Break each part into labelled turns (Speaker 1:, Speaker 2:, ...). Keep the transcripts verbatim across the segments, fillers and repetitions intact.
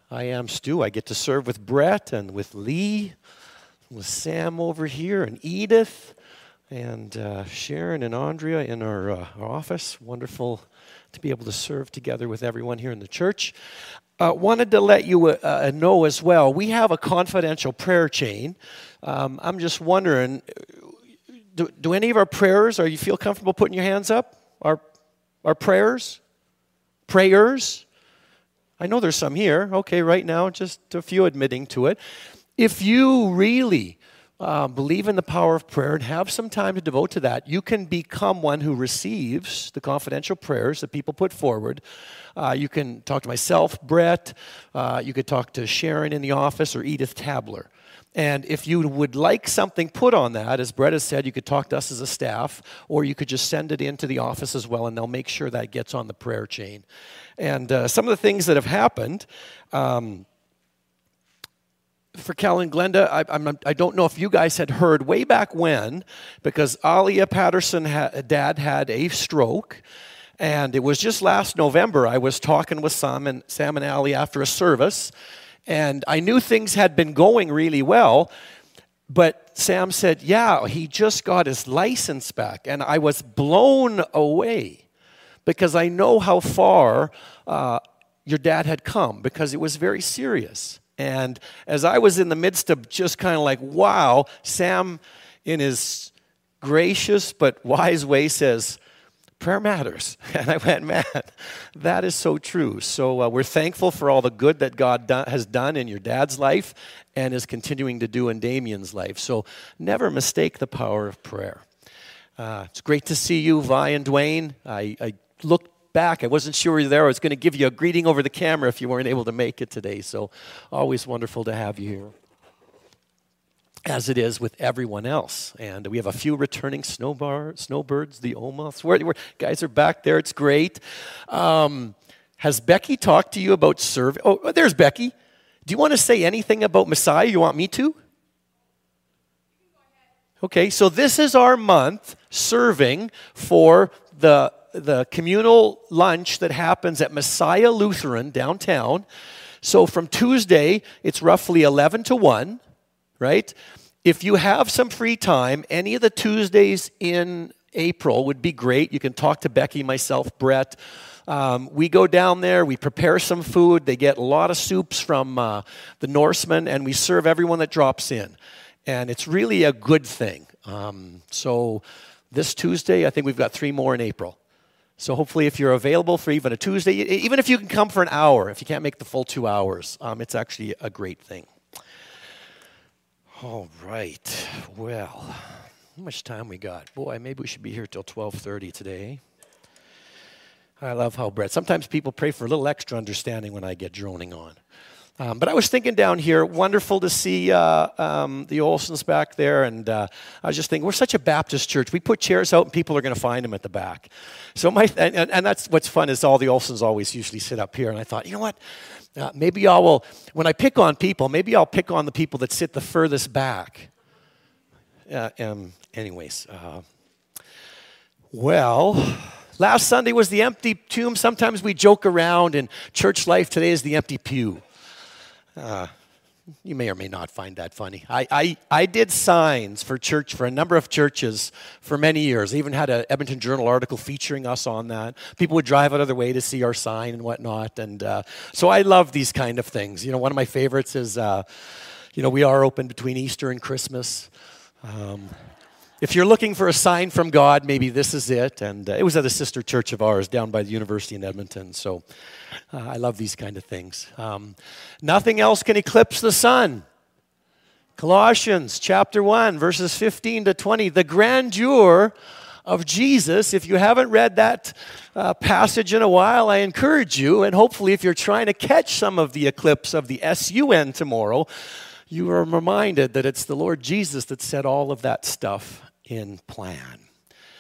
Speaker 1: I am Stu. I get to serve with Brett and with Lee, with Sam over here, and Edith, and uh, Sharon and Andrea in our, uh, our office. Wonderful to be able to serve together with everyone here in the church. Uh, wanted to let you uh, know as well, we have a confidential prayer chain. Um, I'm just wondering, do, do any of our prayers, are you feel comfortable putting your hands up? Our, our prayers? Prayers? I know there's some here. Okay, right now, just a few admitting to it. If you really uh, believe in the power of prayer and have some time to devote to that, you can become one who receives the confidential prayers that people put forward. Uh, you can talk to myself, Brett. Uh, you could talk to Sharon in the office or Edith Tabler. And if you would like something put on that, as Brett has said, you could talk to us as a staff, or you could just send it into the office as well, and they'll make sure that gets on the prayer chain. And uh, some of the things that have happened, um, for Cal and Glenda, I, I'm, I don't know if you guys had heard way back when, because Alia Patterson, ha- dad had a stroke, and it was just last November. I was talking with Sam and, Sam and Ali after a service, and I knew things had been going really well, but Sam said, yeah, he just got his license back. And I was blown away because I know how far uh, your dad had come, because it was very serious. And as I was in the midst of just kind of like, wow, Sam, in his gracious but wise way, says, prayer matters. And I went, man, that is so true. So uh, we're thankful for all the good that God do- has done in your dad's life and is continuing to do in Damien's life. So never mistake the power of prayer. Uh, it's great to see you, Vi and Dwayne. I, I looked back. I wasn't sure you were there. I was going to give you a greeting over the camera if you weren't able to make it today. So always wonderful to have you here, as it is with everyone else. And we have a few returning snowbar, snowbirds, the Omoths. Where, where, guys are back there. It's great. Um, has Becky talked to you about serving? Oh, there's Becky. Do you want to say anything about Messiah? You want me to? Okay, so this is our month serving for the, the communal lunch that happens at Messiah Lutheran downtown. So from Tuesday, it's roughly eleven to one. Right? If you have some free time, any of the Tuesdays in April would be great. You can talk to Becky, myself, Brett. Um, we go down there, we prepare some food. They get a lot of soups from uh, the Norsemen, and we serve everyone that drops in. And it's really a good thing. Um, so this Tuesday, I think we've got three more in April. So hopefully if you're available for even a Tuesday, even if you can come for an hour, if you can't make the full two hours, um, it's actually a great thing. All right, well, how much time we got? Boy, maybe we should be here till twelve thirty today. I love how Brett, sometimes people pray for a little extra understanding when I get droning on. Um, but I was thinking down here, wonderful to see uh, um, the Olsons back there, and uh, I was just thinking, we're such a Baptist church. We put chairs out and people are going to find them at the back. So my, and, and that's what's fun is all the Olsons always usually sit up here, and I thought, you know what? Uh, maybe I will, when I pick on people, maybe I'll pick on the people that sit the furthest back. Uh, um, anyways, uh, well, last Sunday was the empty tomb. Sometimes we joke around, and church life today is the empty pew. Uh, you may or may not find that funny. I, I, I did signs for church, for a number of churches for many years. I even had an Edmonton Journal article featuring us on that. People would drive out of their way to see our sign and whatnot. And uh, so I love these kind of things. You know, one of my favorites is, uh, you know, we are open between Easter and Christmas. Um, if you're looking for a sign from God, maybe this is it. And uh, it was at a sister church of ours down by the university in Edmonton. So uh, I love these kind of things. Um, nothing else can eclipse the sun. Colossians chapter one, verses fifteen to twenty. The grandeur of Jesus. If you haven't read that uh, passage in a while, I encourage you. And hopefully if you're trying to catch some of the eclipse of the S U N tomorrow, you are reminded that it's the Lord Jesus that set all of that stuff in plan.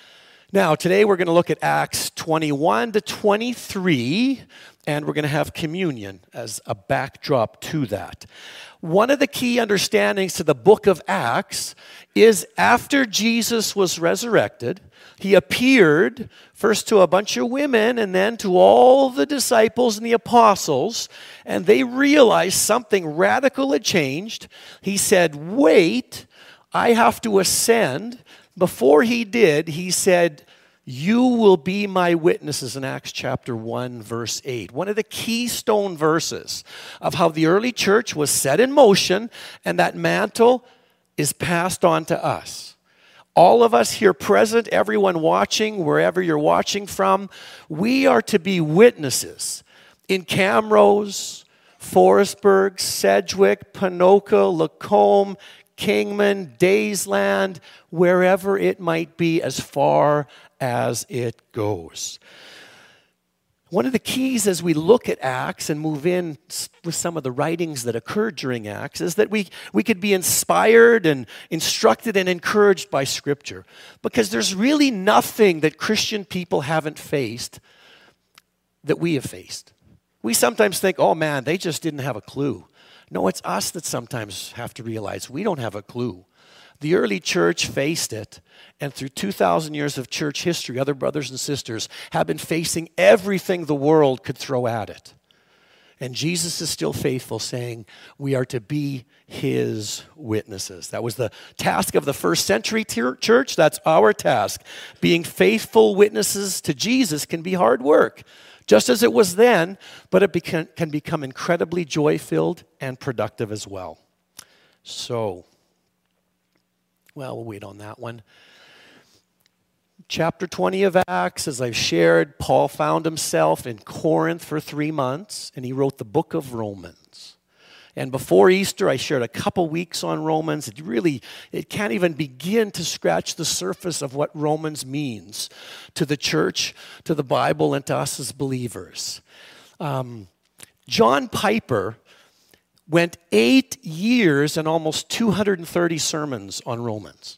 Speaker 1: Now, today we're going to look at Acts twenty-one to twenty-three, and we're going to have communion as a backdrop to that. One of the key understandings to the book of Acts is after Jesus was resurrected, he appeared first to a bunch of women and then to all the disciples and the apostles, and they realized something radical had changed. He said, wait, I have to ascend. Before he did, he said, you will be my witnesses in Acts chapter one, verse eight. One of the keystone verses of how the early church was set in motion, and that mantle is passed on to us. All of us here present, everyone watching, wherever you're watching from, we are to be witnesses in Camrose, Forestburg, Sedgwick, Ponoka, Lacombe, Kingman, Daysland, wherever it might be as far as it goes. One of the keys as we look at Acts and move in with some of the writings that occurred during Acts is that we, we could be inspired and instructed and encouraged by Scripture, because there's really nothing that Christian people haven't faced that we have faced. We sometimes think, oh man, they just didn't have a clue. No, it's us that sometimes have to realize we don't have a clue. The early church faced it, and through two thousand years of church history, other brothers and sisters have been facing everything the world could throw at it. And Jesus is still faithful, saying we are to be his witnesses. That was the task of the first century church. That's our task. Being faithful witnesses to Jesus can be hard work, just as it was then, but it becan, can become incredibly joy-filled and productive as well. So, well, we'll wait on that one. Chapter twenty of Acts, as I've shared, Paul found himself in Corinth for three months, and he wrote the book of Romans. And before Easter, I shared a couple weeks on Romans. It really, it can't even begin to scratch the surface of what Romans means to the church, to the Bible, and to us as believers. Um, John Piper went eight years and almost two hundred thirty sermons on Romans.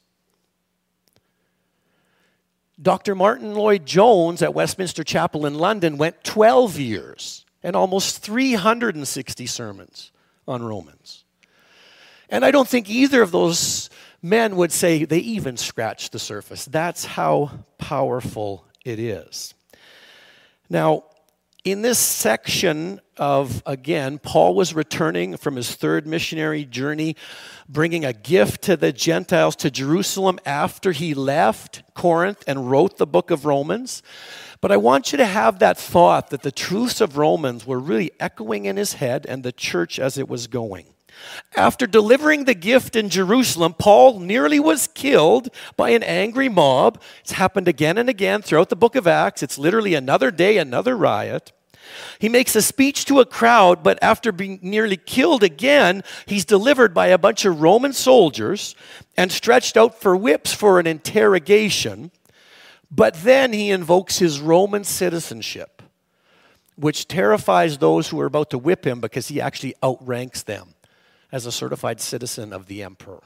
Speaker 1: Doctor Martin Lloyd-Jones at Westminster Chapel in London went twelve years and almost three hundred sixty sermons on Romans. And I don't think either of those men would say they even scratched the surface. That's how powerful it is. Now, in this section of, again, Paul was returning from his third missionary journey, bringing a gift to the Gentiles to Jerusalem after he left Corinth and wrote the book of Romans. But I want you to have that thought that the truths of Romans were really echoing in his head and the church as it was going. After delivering the gift in Jerusalem, Paul nearly was killed by an angry mob. It's happened again and again throughout the book of Acts. It's literally another day, another riot. He makes a speech to a crowd, but after being nearly killed again, he's delivered by a bunch of Roman soldiers and stretched out for whips for an interrogation. But then he invokes his Roman citizenship, which terrifies those who are about to whip him because he actually outranks them as a certified citizen of the emperor.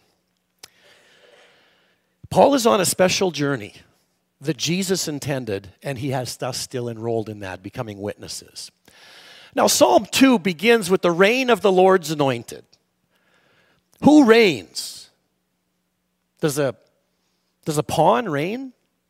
Speaker 1: Paul is on a special journey that Jesus intended, and he has us still enrolled in that, becoming witnesses. Now, Psalm two begins with the reign of the Lord's anointed. Who reigns? Does a, does a pawn reign?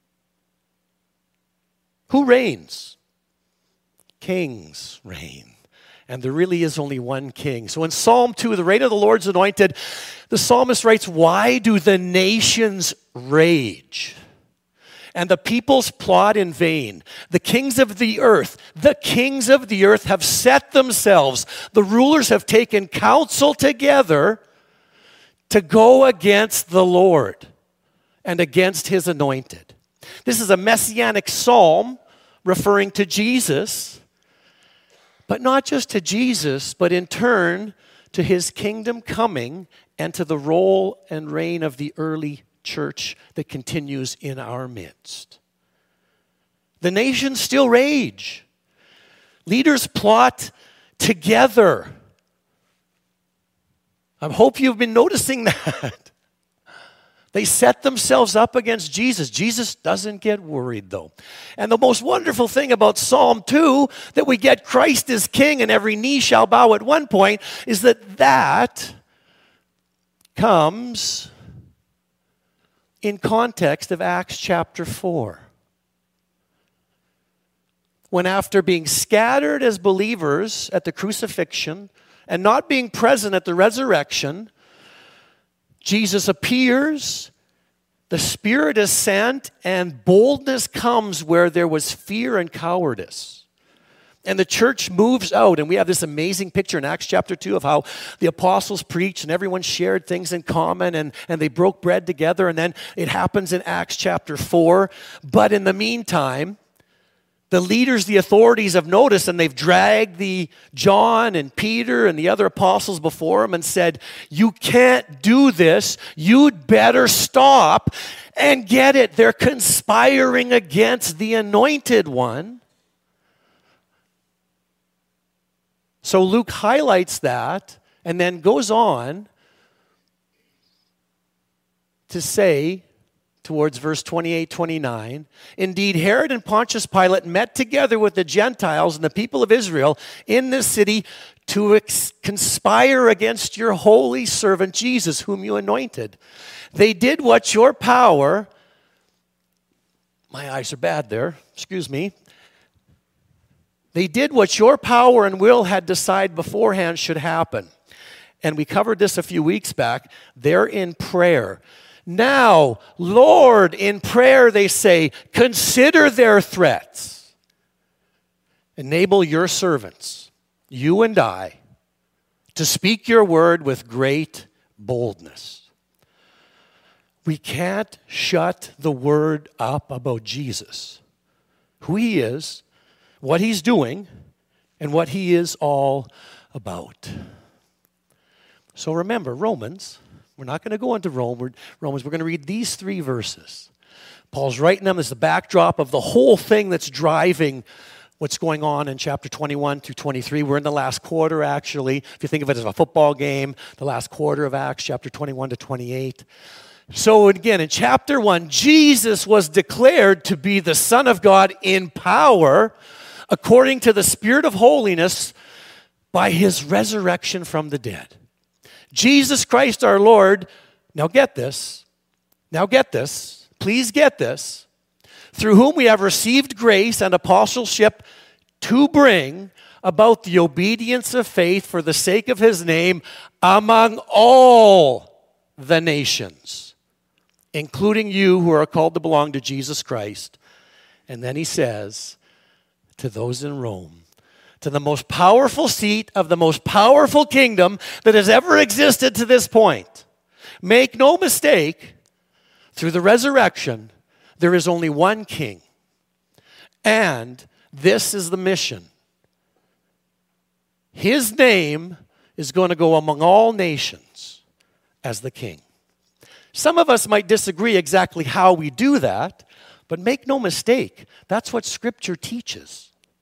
Speaker 1: Who reigns? Kings reign. And there really is only one king. So in Psalm two, the reign of the Lord's anointed, the psalmist writes, why do the nations rage? And the peoples plot in vain. The kings of the earth, the kings of the earth have set themselves. The rulers have taken counsel together to go against the Lord and against his anointed. This is a messianic psalm referring to Jesus, but not just to Jesus, but in turn to his kingdom coming and to the role and reign of the early church that continues in our midst. The nations still rage. Leaders plot together. I hope you've been noticing that. They set themselves up against Jesus. Jesus doesn't get worried, though. And the most wonderful thing about Psalm two, that we get Christ as king and every knee shall bow at one point, is that that comes in context of Acts chapter four. When after being scattered as believers at the crucifixion and not being present at the resurrection, Jesus appears, the Spirit is sent, and boldness comes where there was fear and cowardice. And the church moves out, and we have this amazing picture in Acts chapter two of how the apostles preached and everyone shared things in common and, and they broke bread together, and then it happens in Acts chapter four. But in the meantime, the leaders, the authorities have noticed, and they've dragged the John and Peter and the other apostles before them and said, you can't do this. You'd better stop. And get it, they're conspiring against the anointed one. So Luke highlights that and then goes on to say, towards verse twenty-eight, twenty-nine, indeed, Herod and Pontius Pilate met together with the Gentiles and the people of Israel in this city to ex- conspire against your holy servant Jesus, whom you anointed. They did what your power, my eyes are bad there, excuse me. They did what your power and will had decided beforehand should happen. And we covered this a few weeks back. They're in prayer. Now, Lord, in prayer they say, consider their threats. Enable your servants, you and I, to speak your word with great boldness. We can't shut the word up about Jesus, who he is, what he's doing, and what he is all about. So remember, Romans. We're not going to go into Rome, we're, Romans. We're going to read these three verses. Paul's writing them as the backdrop of the whole thing that's driving what's going on in chapter twenty-one to twenty-three. We're in the last quarter, actually. If you think of it as a football game, the last quarter of Acts, chapter twenty-one to twenty-eight. So again, in chapter one, Jesus was declared to be the Son of God in power, according to the Spirit of holiness, by his resurrection from the dead. Jesus Christ our Lord, now get this, now get this, please get this, through whom we have received grace and apostleship to bring about the obedience of faith for the sake of his name among all the nations, including you who are called to belong to Jesus Christ. And then he says, to those in Rome, to the most powerful seat of the most powerful kingdom that has ever existed to this point. Make no mistake, through the resurrection, there is only one king. And this is the mission. His name is going to go among all nations as the king. Some of us might disagree exactly how we do that, but make no mistake, that's what Scripture teaches.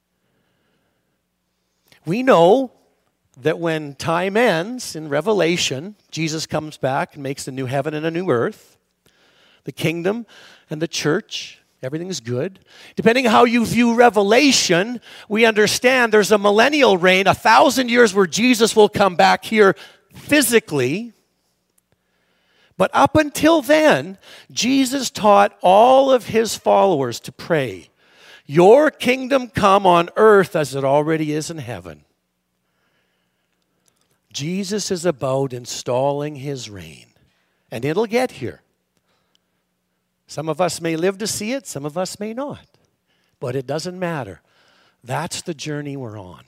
Speaker 1: We know that when time ends in Revelation, Jesus comes back and makes a new heaven and a new earth. The kingdom and the church, everything is good. Depending on how you view Revelation, we understand there's a millennial reign, a thousand years where Jesus will come back here physically. But up until then, Jesus taught all of his followers to pray, your kingdom come on earth as it already is in heaven. Jesus is about installing his reign, and it'll get here. Some of us may live to see it, some of us may not, but it doesn't matter. That's the journey we're on.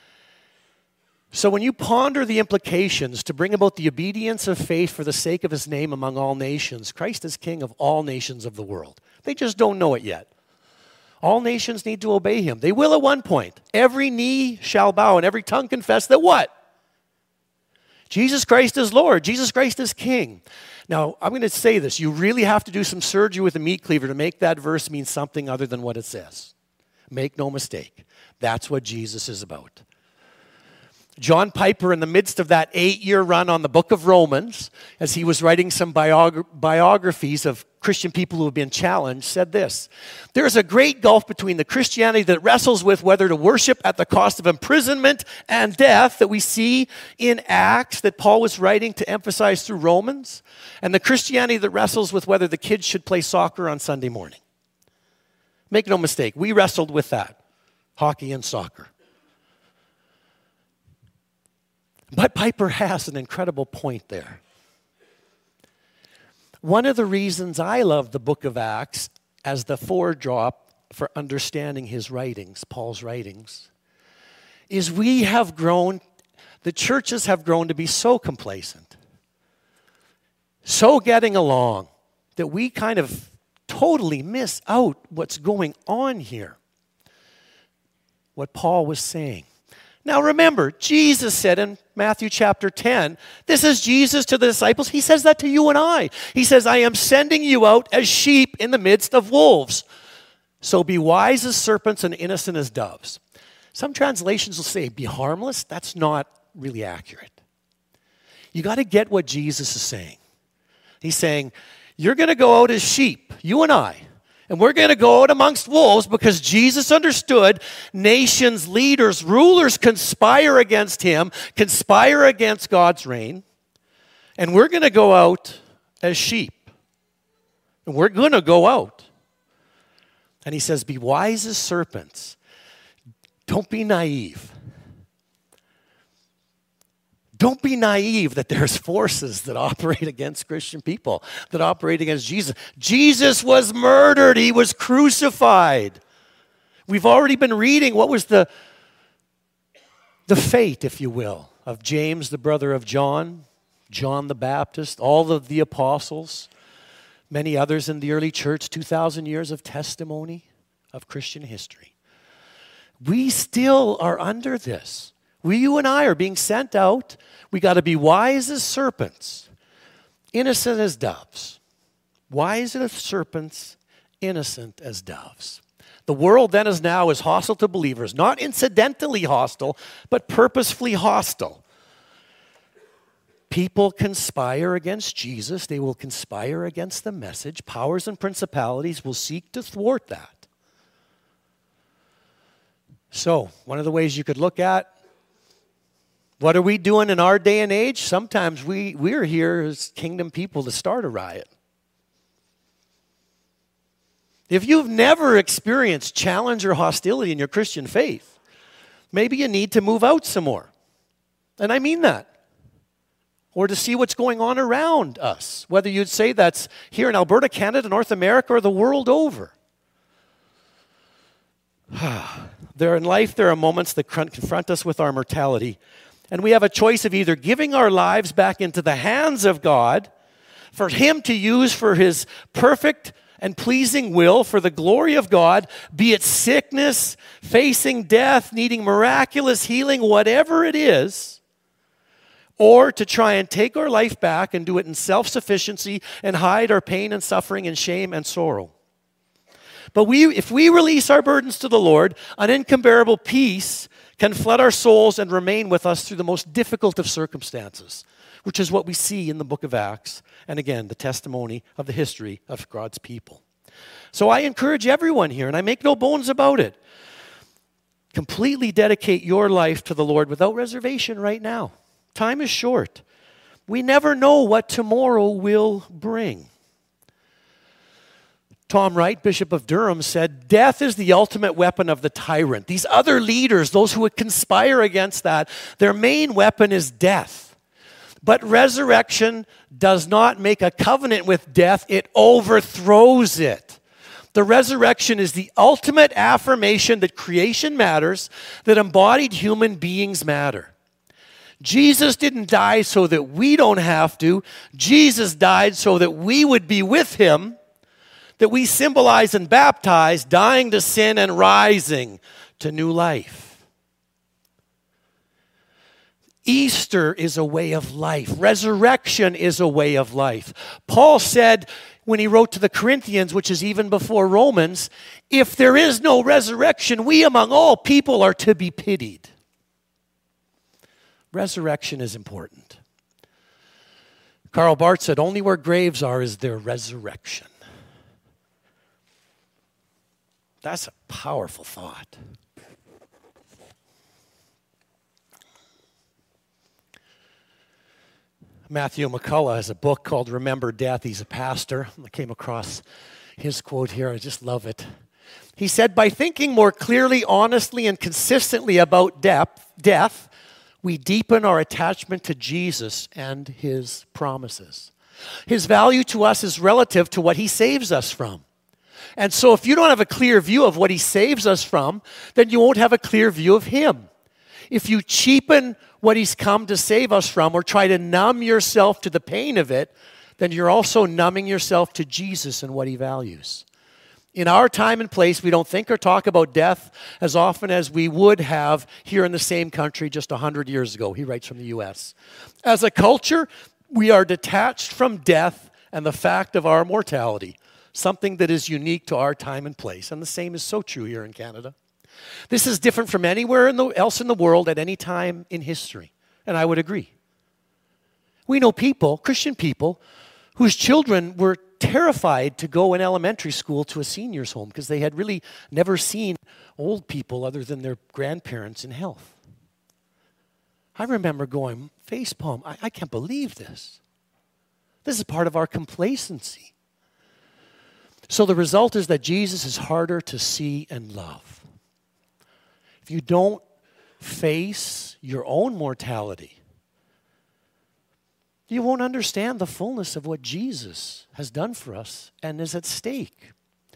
Speaker 1: So when you ponder the implications to bring about the obedience of faith for the sake of his name among all nations, Christ is king of all nations of the world. They just don't know it yet. All nations need to obey him. They will at one point. Every knee shall bow and every tongue confess that what? Jesus Christ is Lord. Jesus Christ is King. Now, I'm going to say this. You really have to do some surgery with a meat cleaver to make that verse mean something other than what it says. Make no mistake. That's what Jesus is about. John Piper, in the midst of that eight-year run on the book of Romans, as he was writing some biog- biographies of Christian people who have been challenged, said this: "There is a great gulf between the Christianity that wrestles with whether to worship at the cost of imprisonment and death that we see in Acts that Paul was writing to emphasize through Romans, and the Christianity that wrestles with whether the kids should play soccer on Sunday morning." Make no mistake, we wrestled with that, hockey and soccer. But Piper has an incredible point there. One of the reasons I love the book of Acts as the foredrop for understanding his writings, Paul's writings, is we have grown, the churches have grown to be so complacent, so getting along, that we kind of totally miss out what's going on here, what Paul was saying. Now remember, Jesus said in Matthew chapter ten, this is Jesus to the disciples. He says that to you and I. He says, "I am sending you out as sheep in the midst of wolves. So be wise as serpents and innocent as doves." Some translations will say, be harmless. That's not really accurate. You got to get what Jesus is saying. He's saying, you're going to go out as sheep, you and I. And we're going to go out amongst wolves because Jesus understood nations, leaders, rulers conspire against him, conspire against God's reign. And we're going to go out as sheep. And we're going to go out. And he says, be wise as serpents. Don't be naive. Don't be naive that there's forces that operate against Christian people, that operate against Jesus. Jesus was murdered. He was crucified. We've already been reading what was the, the fate, if you will, of James, the brother of John, John the Baptist, all of the apostles, many others in the early church, two thousand years of testimony of Christian history. We still are under this. We, you and I are being sent out. We got to be wise as serpents, innocent as doves. Wise as serpents, innocent as doves. The world then is now is hostile to believers, not incidentally hostile, but purposefully hostile. People conspire against Jesus. They will conspire against the message. Powers and principalities will seek to thwart that. So, one of the ways you could look at, what are we doing in our day and age? Sometimes we, we're here as kingdom people to start a riot. If you've never experienced challenge or hostility in your Christian faith, maybe you need to move out some more. And I mean that. Or to see what's going on around us, whether you'd say that's here in Alberta, Canada, North America, or the world over. There in life, there are moments that confront us with our mortality. And we have a choice of either giving our lives back into the hands of God for him to use for his perfect and pleasing will for the glory of God, be it sickness, facing death, needing miraculous healing, whatever it is, or to try and take our life back and do it in self-sufficiency and hide our pain and suffering and shame and sorrow. But we, if we release our burdens to the Lord, an incomparable peace can flood our souls and remain with us through the most difficult of circumstances, which is what we see in the book of Acts, and again, the testimony of the history of God's people. So I encourage everyone here, and I make no bones about it, completely dedicate your life to the Lord without reservation right now. Time is short. We never know what tomorrow will bring. Tom Wright, Bishop of Durham, said, death is the ultimate weapon of the tyrant. These other leaders, those who would conspire against that, their main weapon is death. But resurrection does not make a covenant with death. It overthrows it. The resurrection is the ultimate affirmation that creation matters, that embodied human beings matter. Jesus didn't die so that we don't have to. Jesus died so that we would be with him, that we symbolize and baptize, dying to sin and rising to new life. Easter is a way of life. Resurrection is a way of life. Paul said when he wrote to the Corinthians, which is even before Romans, if there is no resurrection, we among all people are to be pitied. Resurrection is important. Karl Barth said, only where graves are is there resurrection. That's a powerful thought. Matthew McCullough has a book called Remember Death. He's a pastor. I came across his quote here. I just love it. He said, by thinking more clearly, honestly, and consistently about depth, death, we deepen our attachment to Jesus and his promises. His value to us is relative to what he saves us from. And so if you don't have a clear view of what he saves us from, then you won't have a clear view of him. If you cheapen what he's come to save us from or try to numb yourself to the pain of it, then you're also numbing yourself to Jesus and what he values. In our time and place, we don't think or talk about death as often as we would have here in the same country just one hundred years ago. He writes from the U S. As a culture, we are detached from death and the fact of our mortality, something that is unique to our time and place. And the same is so true here in Canada. This is different from anywhere in the, else in the world at any time in history. And I would agree. We know people, Christian people, whose children were terrified to go in elementary school to a senior's home because they had really never seen old people other than their grandparents in health. I remember going, facepalm, I, I can't believe this. This is part of our complacency. So the result is that Jesus is harder to see and love. If you don't face your own mortality, you won't understand the fullness of what Jesus has done for us and is at stake.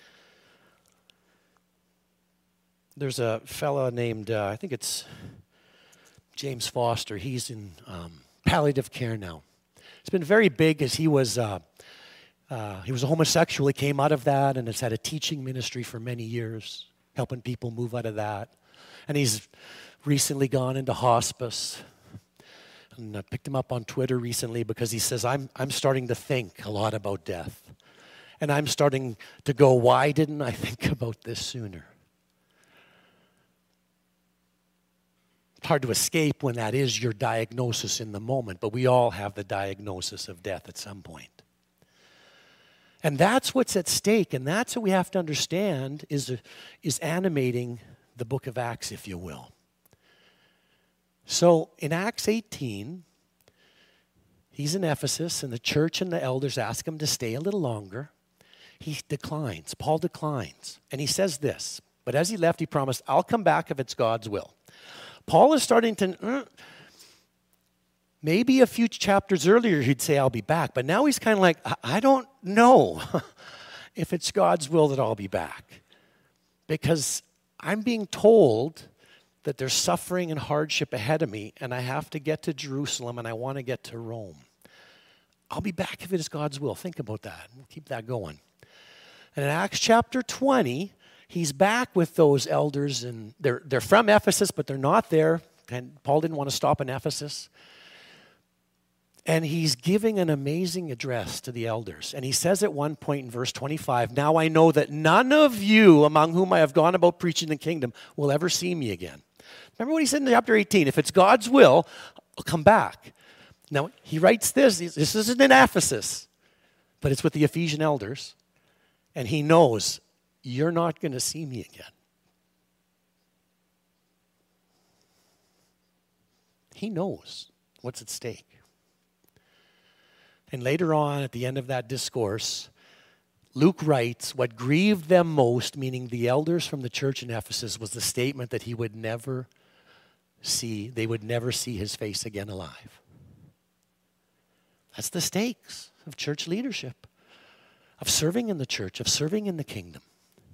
Speaker 1: There's a fellow named, uh, I think it's James Foster. He's in um, palliative care now. It's been very big as he was, uh, uh, he was a homosexual. He came out of that and has had a teaching ministry for many years, helping people move out of that. And he's recently gone into hospice. And I picked him up on Twitter recently because he says, I'm, I'm starting to think a lot about death. And I'm starting to go, why didn't I think about this sooner? It's hard to escape when that is your diagnosis in the moment, but we all have the diagnosis of death at some point. And that's what's at stake, and that's what we have to understand is, is animating the book of Acts, if you will. So in Acts eighteen, he's in Ephesus, and the church and the elders ask him to stay a little longer. He declines. Paul declines. And he says this, but as he left, he promised, I'll come back if it's God's will. Paul is starting to, uh, maybe a few chapters earlier he'd say, I'll be back. But now he's kind of like, I, I don't know if it's God's will that I'll be back. Because I'm being told that there's suffering and hardship ahead of me, and I have to get to Jerusalem, and I want to get to Rome. I'll be back if it is God's will. Think about that. We'll keep that going. And in Acts chapter twenty, he's back with those elders, and they're, they're from Ephesus, but they're not there. And Paul didn't want to stop in Ephesus. And he's giving an amazing address to the elders. And he says at one point in verse twenty-five, now I know that none of you among whom I have gone about preaching the kingdom will ever see me again. Remember what he said in chapter eighteen? If it's God's will, I'll come back. Now, he writes this. This isn't in Ephesus, but it's with the Ephesian elders. And he knows, you're not going to see me again. He knows what's at stake. And later on, at the end of that discourse, Luke writes, what grieved them most, meaning the elders from the church in Ephesus, was the statement that he would never see, they would never see his face again alive. That's the stakes of church leadership, of serving in the church, of serving in the kingdom.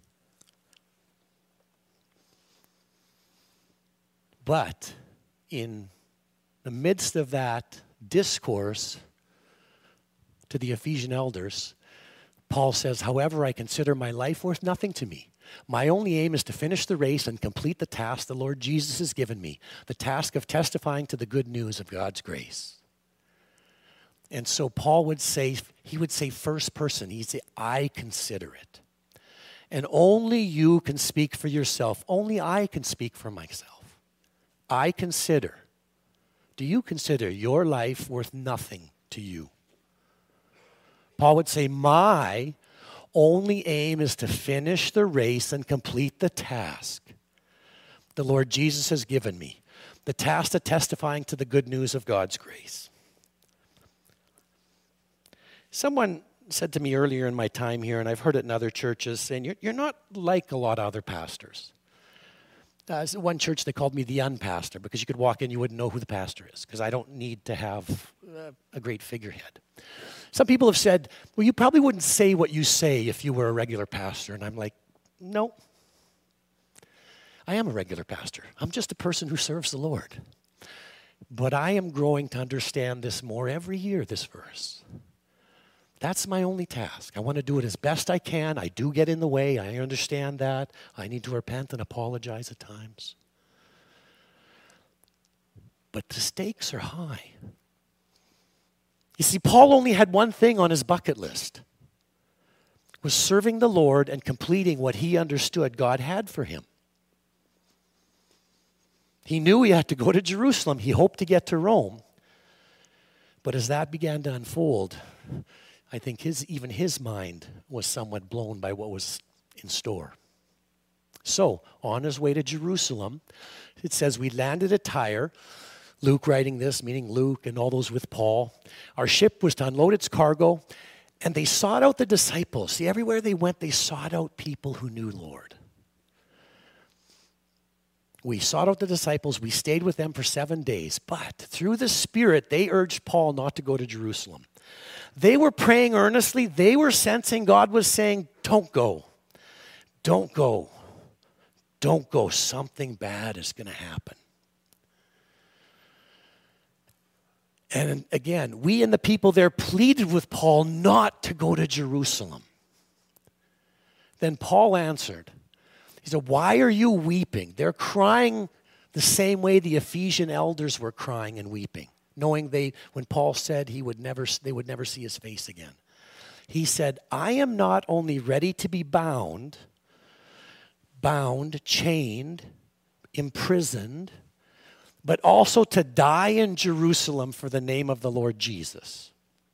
Speaker 1: But in the midst of that discourse to the Ephesian elders, Paul says, however, I consider my life worth nothing to me. My only aim is to finish the race and complete the task the Lord Jesus has given me, the task of testifying to the good news of God's grace. And so Paul would say, he would say first person, he'd say, I consider it. And only you can speak for yourself. Only I can speak for myself. I consider do you consider your life worth nothing to you? Paul would say, my only aim is to finish the race and complete the task the Lord Jesus has given me, the task of testifying to the good news of God's grace. Someone said to me earlier in my time here, and I've heard it in other churches, saying, you're, you're not like a lot of other pastors. Uh, one church, they called me the unpastor because you could walk in, you wouldn't know who the pastor is because I don't need to have uh, a great figurehead. Some people have said, well, you probably wouldn't say what you say if you were a regular pastor. And I'm like, no. I am a regular pastor. I'm just a person who serves the Lord. But I am growing to understand this more every year, this verse. That's my only task. I want to do it as best I can. I do get in the way. I understand that. I need to repent and apologize at times. But the stakes are high. You see, Paul only had one thing on his bucket list, was serving the Lord and completing what he understood God had for him. He knew he had to go to Jerusalem. He hoped to get to Rome. But as that began to unfold, I think his, even his mind was somewhat blown by what was in store. So, on his way to Jerusalem, it says we landed at Tyre. Luke writing this, meaning Luke and all those with Paul. Our ship was to unload its cargo, and they sought out the disciples. See, everywhere they went, they sought out people who knew Lord. We sought out the disciples. We stayed with them for seven days. But through the Spirit, they urged Paul not to go to Jerusalem. They were praying earnestly. They were sensing God was saying, don't go. Don't go. Don't go. Something bad is going to happen. And again, we and the people there pleaded with Paul not to go to Jerusalem. Then Paul answered. He said, why are you weeping? They're crying the same way the Ephesian elders were crying and weeping, knowing they, when Paul said he would never, they would never see his face again. He said, I am not only ready to be bound, bound, chained, imprisoned, but also to die in Jerusalem for the name of the Lord Jesus.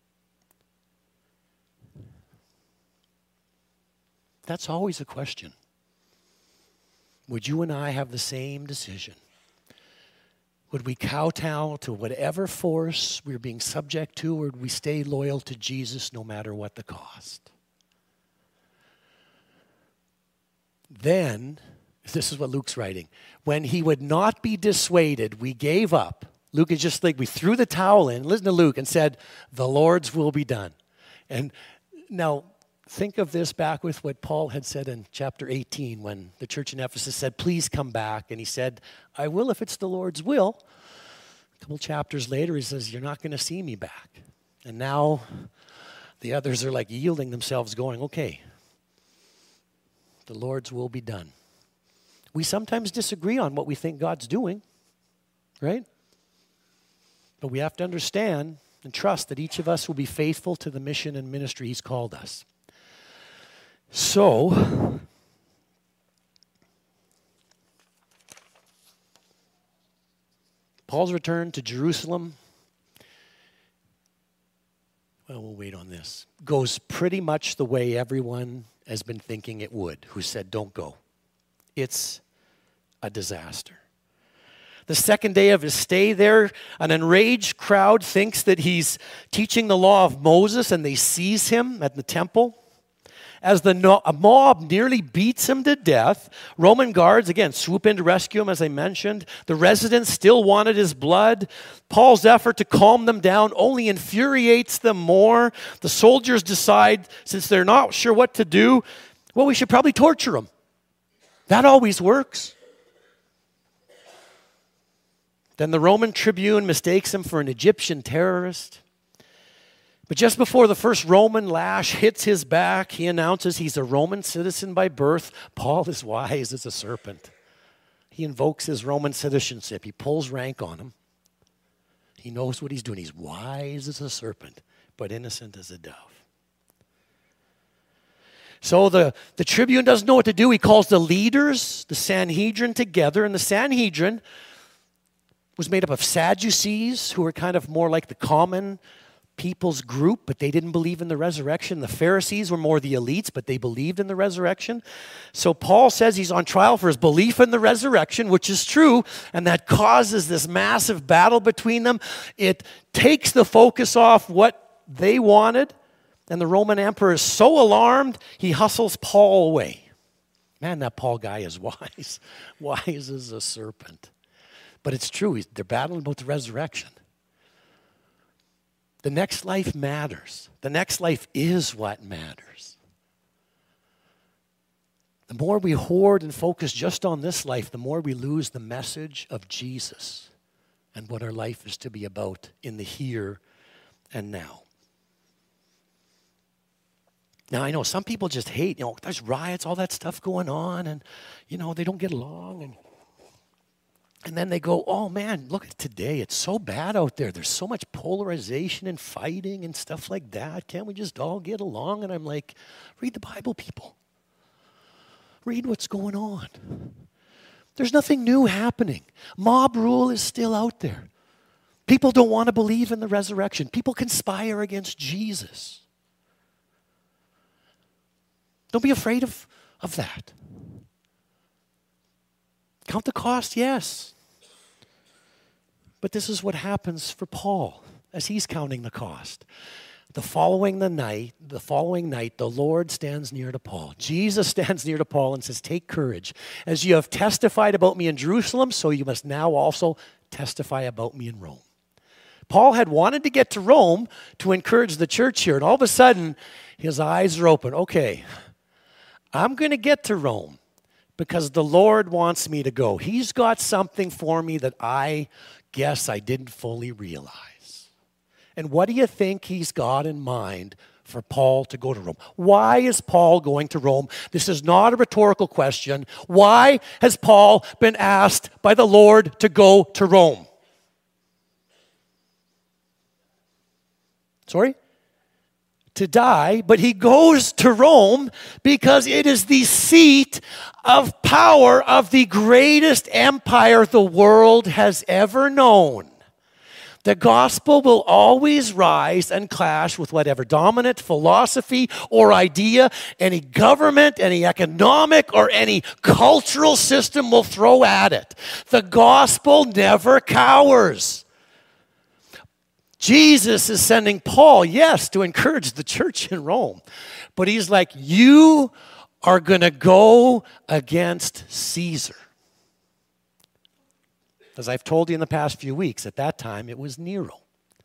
Speaker 1: That's always a question. Would you and I have the same decision? Would we kowtow to whatever force we're being subject to, or would we stay loyal to Jesus no matter what the cost? Then, this is what Luke's writing. When he would not be dissuaded, we gave up. Luke is just like, we threw the towel in, listen to Luke, and said, the Lord's will be done. And now, think of this back with what Paul had said in chapter eighteen when the church in Ephesus said, please come back. And he said, I will if it's the Lord's will. A couple chapters later, he says, you're not going to see me back. And now the others are like yielding themselves, going, okay, the Lord's will be done. We sometimes disagree on what we think God's doing, right? But we have to understand and trust that each of us will be faithful to the mission and ministry he's called us. So, Paul's return to Jerusalem, well, we'll wait on this, goes pretty much the way everyone has been thinking it would, who said, don't go. It's a disaster. The second day of his stay there, an enraged crowd thinks that he's teaching the law of Moses, and they seize him at the temple. As the mob nearly beats him to death, Roman guards, again, swoop in to rescue him, as I mentioned. The residents still wanted his blood. Paul's effort to calm them down only infuriates them more. The soldiers decide, since they're not sure what to do, well, we should probably torture him. That always works. Then the Roman tribune mistakes him for an Egyptian terrorist. But just before the first Roman lash hits his back, he announces he's a Roman citizen by birth. Paul is wise as a serpent. He invokes his Roman citizenship. He pulls rank on him. He knows what he's doing. He's wise as a serpent, but innocent as a dove. So the, the tribune doesn't know what to do. He calls the leaders, the Sanhedrin, together. And the Sanhedrin, was made up of Sadducees, who were kind of more like the common people's group, but they didn't believe in the resurrection. The Pharisees were more the elites, but they believed in the resurrection. So Paul says he's on trial for his belief in the resurrection, which is true, and that causes this massive battle between them. It takes the focus off what they wanted, and the Roman emperor is so alarmed, he hustles Paul away. Man, that Paul guy is wise. Wise as a serpent. But it's true, they're battling about the resurrection. The next life matters. The next life is what matters. The more we hoard and focus just on this life, the more we lose the message of Jesus and what our life is to be about in the here and now. Now, I know some people just hate, you know, there's riots, all that stuff going on, and, you know, they don't get along, and And then they go, oh man, look at today. It's so bad out there. There's so much polarization and fighting and stuff like that. Can't we just all get along? And I'm like, read the Bible, people. Read what's going on. There's nothing new happening. Mob rule is still out there. People don't want to believe in the resurrection. People conspire against Jesus. Don't be afraid of, of that. Count the cost, yes. But this is what happens for Paul as he's counting the cost. The following the night, the following night, the Lord stands near to Paul. Jesus stands near to Paul and says, take courage. As you have testified about me in Jerusalem, so you must now also testify about me in Rome. Paul had wanted to get to Rome to encourage the church here, and all of a sudden, his eyes are open. Okay, I'm going to get to Rome, because the Lord wants me to go. He's got something for me that I guess I didn't fully realize. And what do you think he's got in mind for Paul to go to Rome? Why is Paul going to Rome? This is not a rhetorical question. Why has Paul been asked by the Lord to go to Rome? Sorry? To die, but he goes to Rome because it is the seat of power of the greatest empire the world has ever known. The gospel will always rise and clash with whatever dominant philosophy or idea any government, any economic, or any cultural system will throw at it. The gospel never cowers. Jesus is sending Paul, yes, to encourage the church in Rome. But he's like, you are going to go against Caesar. As I've told you in the past few weeks, at that time it was Nero.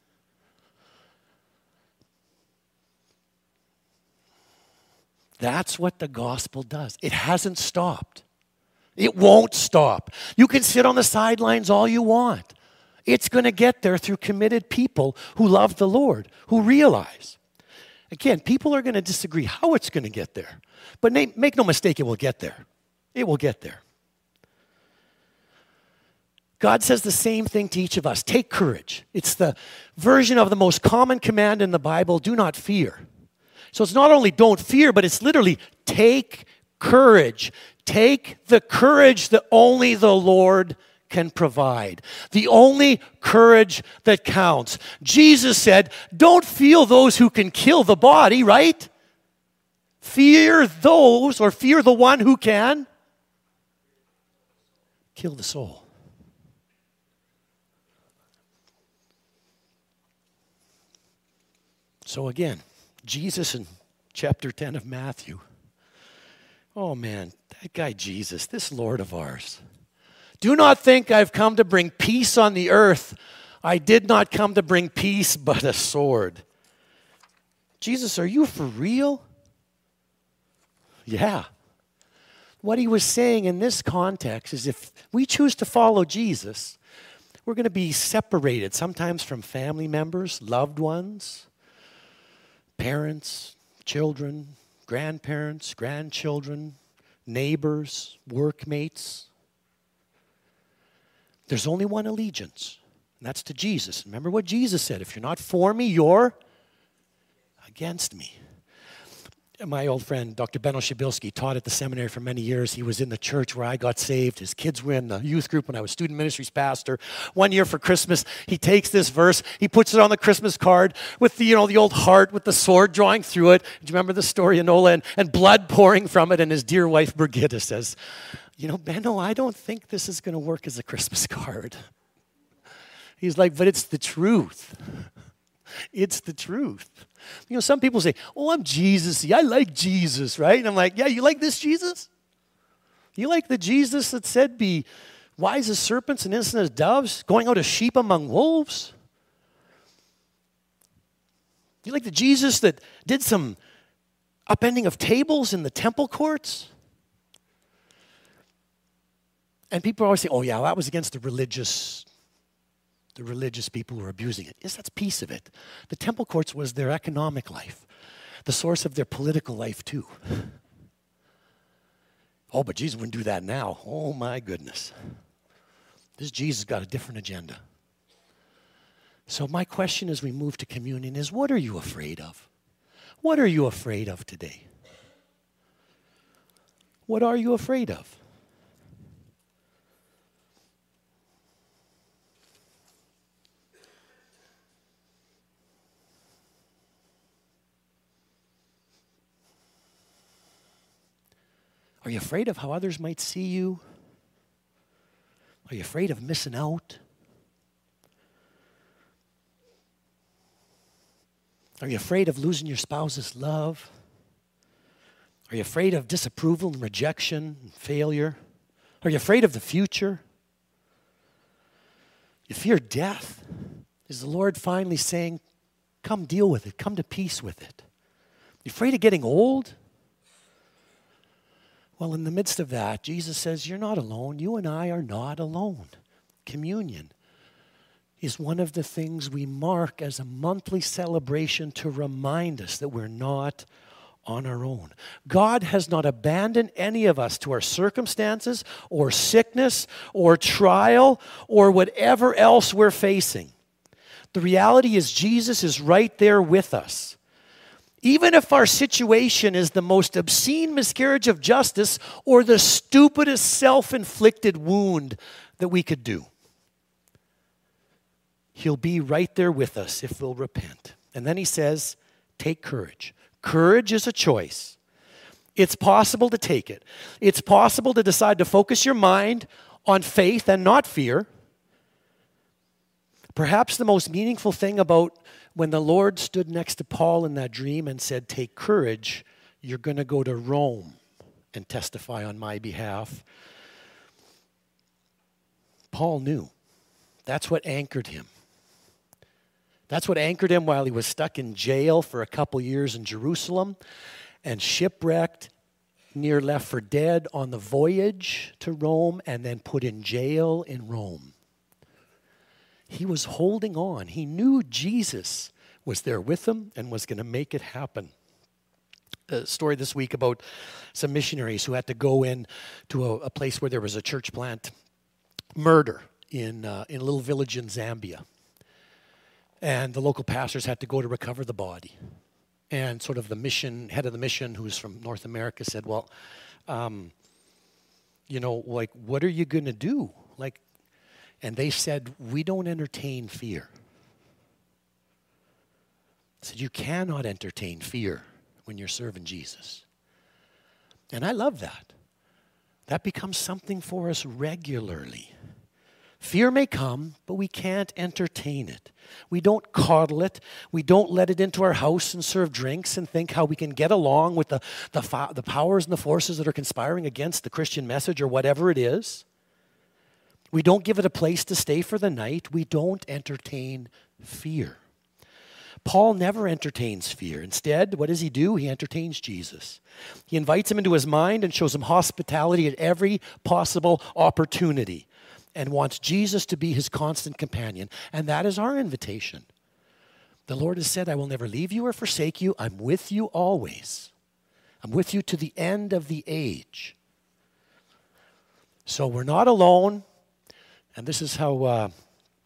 Speaker 1: That's what the gospel does. It hasn't stopped. It won't stop. You can sit on the sidelines all you want. It's going to get there through committed people who love the Lord, who realize. Again, people are going to disagree how it's going to get there. But make no mistake, it will get there. It will get there. God says the same thing to each of us. Take courage. It's the version of the most common command in the Bible, do not fear. So it's not only don't fear, but it's literally take courage. Take the courage that only the Lord can provide. The only courage that counts. Jesus said, don't fear those who can kill the body, right? Fear those, or fear the one who can kill the soul. So again, Jesus in chapter ten of Matthew. Oh man, that guy Jesus, this Lord of ours. Do not think I've come to bring peace on the earth. I did not come to bring peace, but a sword. Jesus, are you for real? Yeah. What he was saying in this context is if we choose to follow Jesus, we're going to be separated sometimes from family members, loved ones, parents, children, grandparents, grandchildren, neighbors, workmates. There's only one allegiance, and that's to Jesus. Remember what Jesus said, if you're not for me, you're against me. My old friend, Doctor Benno Shabilsky, taught at the seminary for many years. He was in the church where I got saved. His kids were in the youth group when I was student ministries pastor. One year for Christmas, he takes this verse, he puts it on the Christmas card with the, you know, the old heart with the sword drawing through it. Do you remember the story, Enola? And, and blood pouring from it, and his dear wife, Brigitte, says, you know, Benno, I don't think this is going to work as a Christmas card. He's like, but it's the truth. It's the truth. You know, some people say, oh, I'm Jesus-y. I like Jesus, right? And I'm like, yeah, you like this Jesus? You like the Jesus that said be wise as serpents and innocent as doves, going out as sheep among wolves? You like the Jesus that did some upending of tables in the temple courts? And people always say, oh, yeah, that was against the religious The religious people who were abusing it. Yes, that's piece of it. The temple courts was their economic life, the source of their political life too. Oh, but Jesus wouldn't do that now. Oh my goodness. This Jesus got a different agenda. So my question as we move to communion is, what are you afraid of? What are you afraid of today? What are you afraid of? Are you afraid of how others might see you? Are you afraid of missing out? Are you afraid of losing your spouse's love? Are you afraid of disapproval and rejection and failure? Are you afraid of the future? You fear death? Is the Lord finally saying, come deal with it, come to peace with it? You afraid of getting old? Well, in the midst of that, Jesus says, you're not alone. You and I are not alone. Communion is one of the things we mark as a monthly celebration to remind us that we're not on our own. God has not abandoned any of us to our circumstances or sickness or trial or whatever else we're facing. The reality is Jesus is right there with us. Even if our situation is the most obscene miscarriage of justice or the stupidest self-inflicted wound that we could do, He'll be right there with us if we'll repent. And then he says, take courage. Courage is a choice. It's possible to take it. It's possible to decide to focus your mind on faith and not fear. Perhaps the most meaningful thing about when the Lord stood next to Paul in that dream and said, take courage, you're going to go to Rome and testify on my behalf. Paul knew. That's what anchored him. That's what anchored him while he was stuck in jail for a couple years in Jerusalem and shipwrecked, near left for dead on the voyage to Rome, and then put in jail in Rome. He was holding on. He knew Jesus was there with him and was going to make it happen. A story this week about some missionaries who had to go in to a, a place where there was a church plant murder in, uh, in a little village in Zambia. And the local pastors had to go to recover the body. And sort of the mission, head of the mission, who's from North America, said, well, um, you know, like, what are you going to do? Like, and they said, we don't entertain fear. I said, you cannot entertain fear when you're serving Jesus. And I love that. That becomes something for us regularly. Fear may come, but we can't entertain it. We don't coddle it. We don't let it into our house and serve drinks and think how we can get along with the, the, fa- the powers and the forces that are conspiring against the Christian message or whatever it is. We don't give it a place to stay for the night. We don't entertain fear. Paul never entertains fear. Instead, what does he do? He entertains Jesus. He invites him into his mind and shows him hospitality at every possible opportunity and wants Jesus to be his constant companion. And that is our invitation. The Lord has said, I will never leave you or forsake you. I'm with you always. I'm with you to the end of the age. So we're not alone. And this is how uh,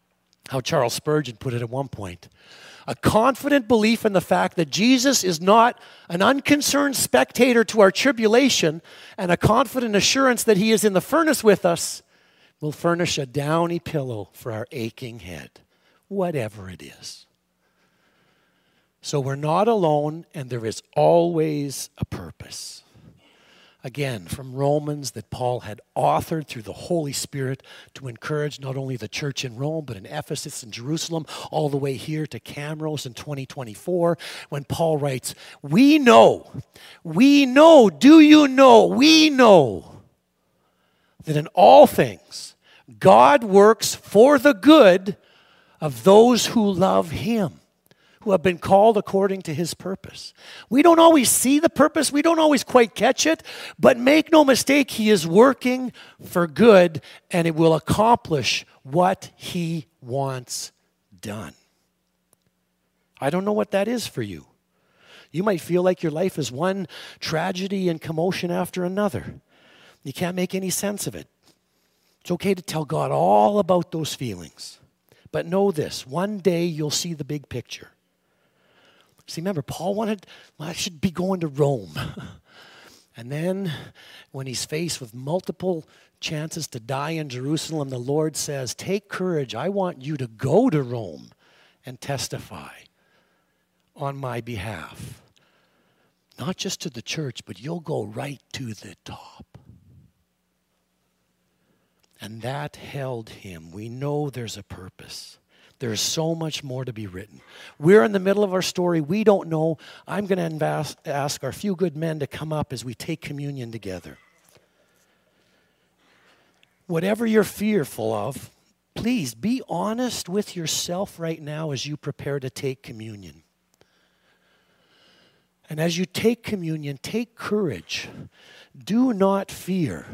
Speaker 1: how Charles Spurgeon put it at one point. A confident belief in the fact that Jesus is not an unconcerned spectator to our tribulation, and a confident assurance that he is in the furnace with us, will furnish a downy pillow for our aching head, whatever it is. So we're not alone, and there is always a purpose. Again, from Romans that Paul had authored through the Holy Spirit to encourage not only the church in Rome, but in Ephesus and Jerusalem, all the way here to Camrose in twenty twenty-four, when Paul writes, we know, we know, do you know, we know that in all things, God works for the good of those who love him, who have been called according to his purpose. We don't always see the purpose. We don't always quite catch it. But make no mistake, he is working for good, and it will accomplish what he wants done. I don't know what that is for you. You might feel like your life is one tragedy and commotion after another. You can't make any sense of it. It's okay to tell God all about those feelings. But know this, one day you'll see the big picture. See, remember, Paul wanted, well, I should be going to Rome. And then when he's faced with multiple chances to die in Jerusalem, the Lord says, take courage. I want you to go to Rome and testify on my behalf. Not just to the church, but you'll go right to the top. And that held him. We know there's a purpose. There's so much more to be written. We're in the middle of our story. We don't know. I'm going to ask our few good men to come up as we take communion together. Whatever you're fearful of, please be honest with yourself right now as you prepare to take communion. And as you take communion, take courage. Do not fear.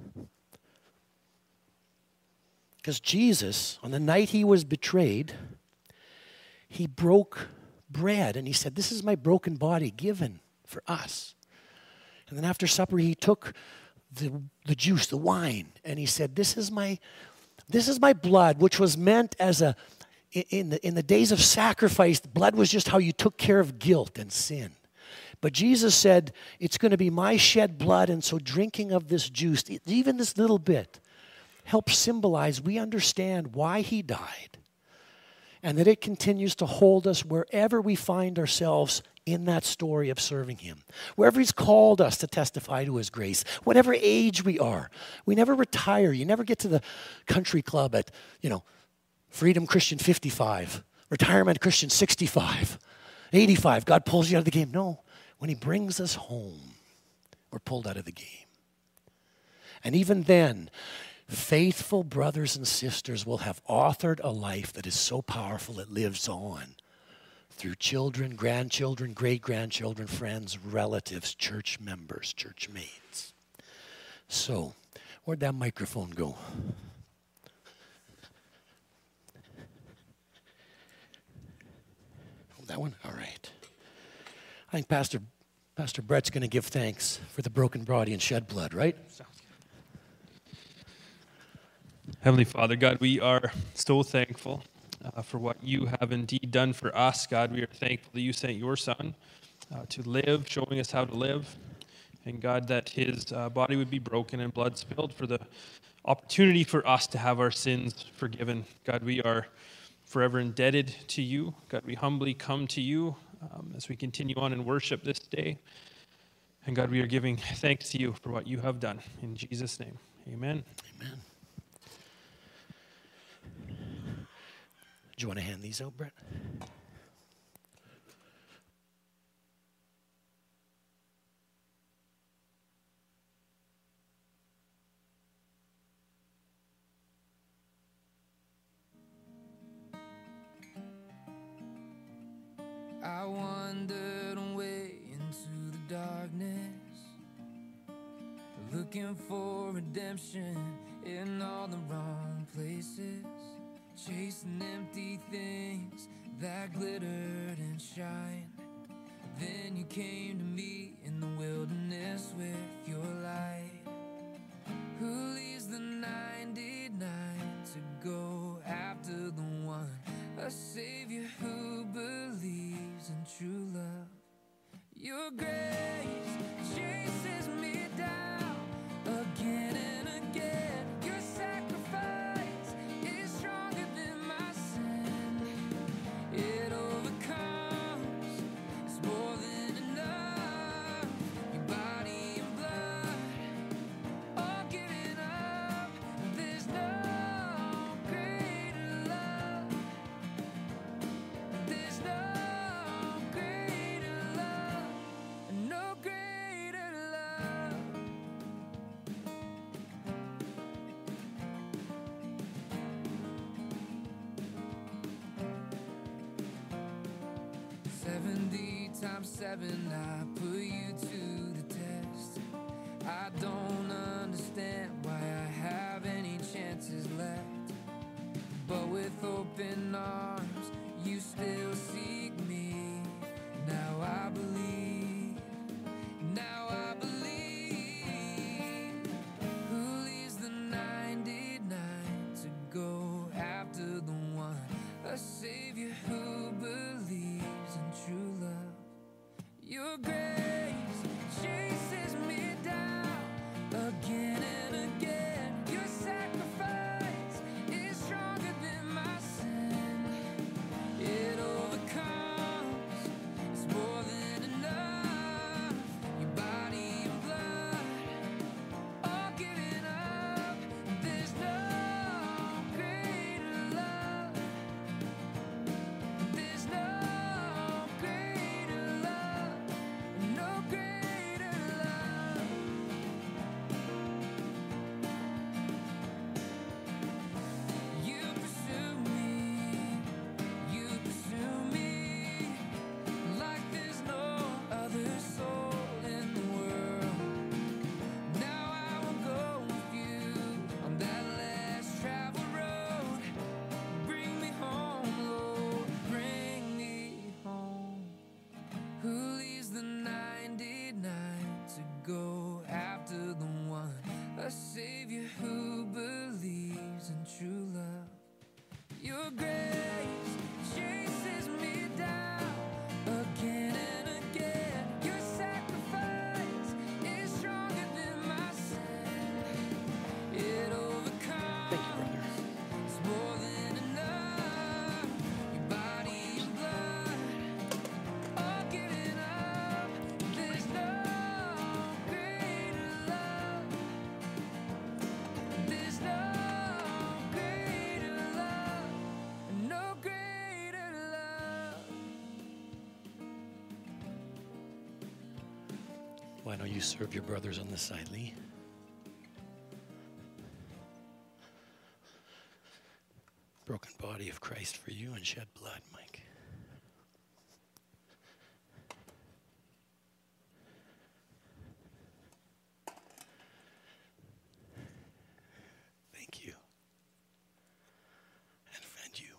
Speaker 1: Because Jesus, on the night he was betrayed, he broke bread and he said, this is my broken body given for us. And then after supper, he took the, the juice, the wine, and he said, this is my, this is my blood, which was meant as a, in the, in the days of sacrifice, blood was just how you took care of guilt and sin. But Jesus said, it's going to be my shed blood, and so drinking of this juice, even this little bit, helps symbolize we understand why he died, and that it continues to hold us wherever we find ourselves in that story of serving him. Wherever he's called us to testify to his grace, whatever age we are. We never retire. You never get to the country club at, you know, Freedom Christian fifty-five, Retirement Christian sixty-five, eighty-five. God pulls you out of the game. No, when he brings us home, we're pulled out of the game. And even then, faithful brothers and sisters will have authored a life that is so powerful it lives on through children, grandchildren, great-grandchildren, friends, relatives, church members, church mates. So, where'd that microphone go? Oh, that one? All right. I think Pastor, Pastor Brett's going to give thanks for the broken body and shed blood, right?
Speaker 2: Heavenly Father, God, we are so thankful uh, for what you have indeed done for us. God, we are thankful that you sent your Son uh, to live, showing us how to live. And God, that his uh, body would be broken and blood spilled for the opportunity for us to have our sins forgiven. God, we are forever indebted to you. God, we humbly come to you um, as we continue on in worship this day. And God, we are giving thanks to you for what you have done. In Jesus' name, amen.
Speaker 1: Amen. Do you want to hand these out, Brett?
Speaker 3: I wandered away into the darkness, looking for redemption in all the wrong places. Chasing empty things that glittered and shine. Then you came to me in the wilderness with your light. Who leaves the ninety-nine to go after the one a Savior who believes in true love. Your grace chases me down again and again. Your sacrifice is stronger than my sin. It overcomes, it's more than enough. Your body and blood, all given up. There's no greater love. There's no greater love. No greater love. Seventy times seven, I put you to the test. I don't understand why I have any chances left. But with open arms, you still seek me. Now I believe, now I believe. Who leaves the ninety-nine to go after the one? A Savior who believes in true love. Your grace chases me down again and again. Your sacrifice is stronger than my sin. It overcomes, it's more than enough. Your body and blood, all given up. There's no greater love. There's no greater love. No greater love. You pursue me, you pursue me like there's no other soul in the world. Now I will go with you on that last travel road. Bring me home, Lord, bring me home. Who leaves the ninety-nine to go after the one? A Savior who believes in true love. Your grace chases me down again and again. Your sacrifice is stronger than my sin. It overcomes,
Speaker 1: Thank you, brother.
Speaker 3: it's more than enough. Your body and blood, all given up. There's no greater love. There's no greater love. No greater love.
Speaker 1: Why don't you serve your brothers on the side, Lee? Broken body of Christ for you and shed blood, Mike. Thank you. And friend, you.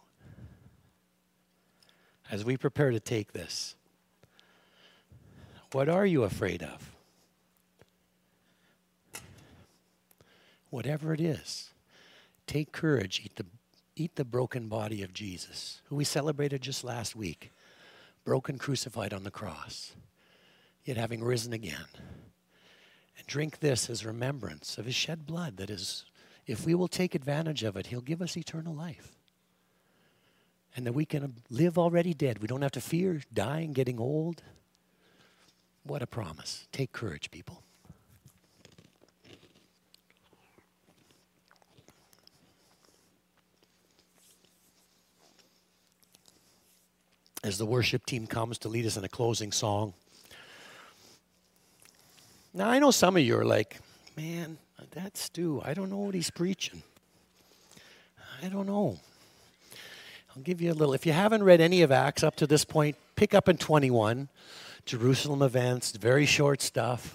Speaker 1: As we prepare to take this, what are you afraid of? Whatever it is, take courage, eat the, eat the broken body of Jesus, who we celebrated just last week, broken, crucified on the cross, yet having risen again. And drink this as remembrance of his shed blood that is, if we will take advantage of it, he'll give us eternal life. And that we can live already dead. We don't have to fear dying, getting old. What a promise. Take courage, people. As the worship team comes to lead us in a closing song. Now, I know some of you are like, man, that's Stu. I don't know what he's preaching. I don't know. I'll give you a little. If you haven't read any of Acts up to this point, pick up in twenty-one. Jerusalem events, very short stuff.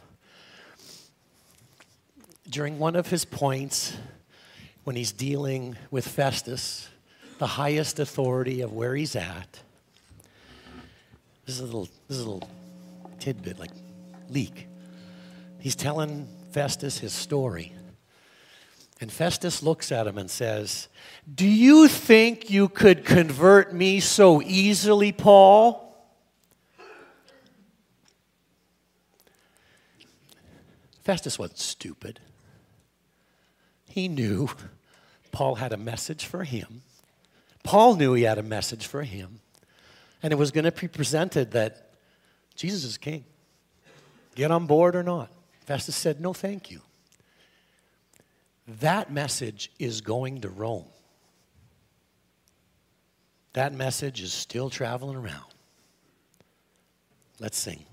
Speaker 1: During one of his points, when he's dealing with Festus, the highest authority of where he's at, this is a little, this is a little tidbit, like leak. He's telling Festus his story. And Festus looks at him and says, do you think you could convert me so easily, Paul? Festus wasn't stupid. He knew Paul had a message for him. Paul knew he had a message for him. And it was going to be presented that Jesus is king. Get on board or not. Festus said, no, thank you. That message is going to Rome. That message is still traveling around. Let's sing.